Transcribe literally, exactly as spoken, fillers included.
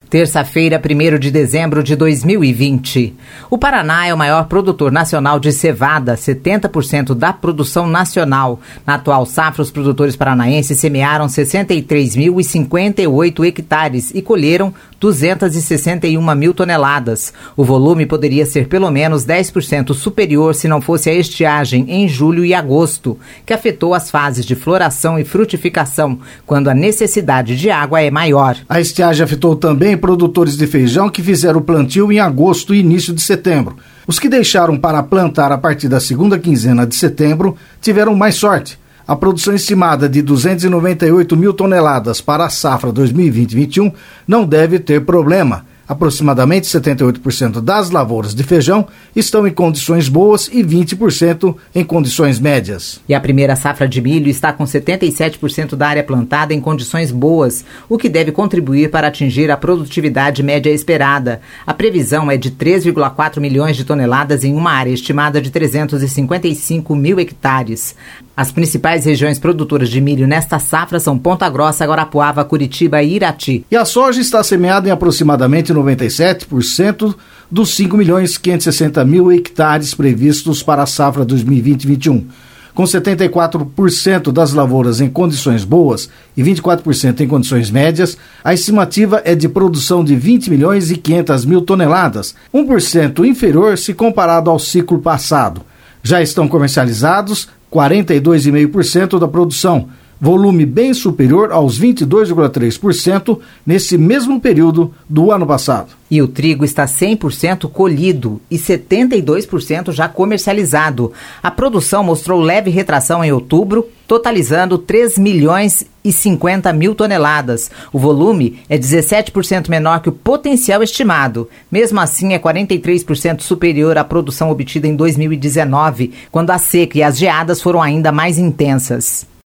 Terça-feira, primeiro de dezembro de dois mil e vinte. O Paraná é o maior produtor nacional de cevada, setenta por cento da produção nacional. Na atual safra, os produtores paranaenses semearam sessenta e três mil e cinquenta e oito hectares e colheram duzentas e sessenta e uma mil toneladas. O volume poderia ser pelo menos dez por cento superior se não fosse a estiagem em julho e agosto, que afetou as fases de floração e frutificação, quando a necessidade de água é maior. A estiagem afetou também produtores de feijão que fizeram o plantio em agosto e início de setembro. Os que deixaram para plantar a partir da segunda quinzena de setembro tiveram mais sorte. A produção estimada de duzentas e noventa e oito mil toneladas para a safra dois mil e vinte e vinte e um não deve ter problema. Aproximadamente setenta e oito por cento das lavouras de feijão estão em condições boas e vinte por cento em condições médias. E a primeira safra de milho está com setenta e sete por cento da área plantada em condições boas, o que deve contribuir para atingir a produtividade média esperada. A previsão é de três vírgula quatro milhões de toneladas em uma área estimada de trezentos e cinquenta e cinco mil hectares. As principais regiões produtoras de milho nesta safra são Ponta Grossa, Guarapuava, Curitiba e Irati. E a soja está semeada em aproximadamente noventa e sete por cento dos cinco milhões quinhentos e sessenta mil hectares previstos para a safra dois mil e vinte e vinte e um. Com setenta e quatro por cento das lavouras em condições boas e vinte e quatro por cento em condições médias, a estimativa é de produção de vinte milhões e quinhentas mil toneladas, um por cento inferior se comparado ao ciclo passado. Já estão comercializados quarenta e dois vírgula cinco por cento da produção, volume bem superior aos vinte e dois vírgula três por cento nesse mesmo período do ano passado. E o trigo está cem por cento colhido e setenta e dois por cento já comercializado. A produção mostrou leve retração em outubro, totalizando três milhões e cinquenta mil toneladas. O volume é dezessete por cento menor que o potencial estimado. Mesmo assim, é quarenta e três por cento superior à produção obtida em dois mil e dezenove, quando a seca e as geadas foram ainda mais intensas.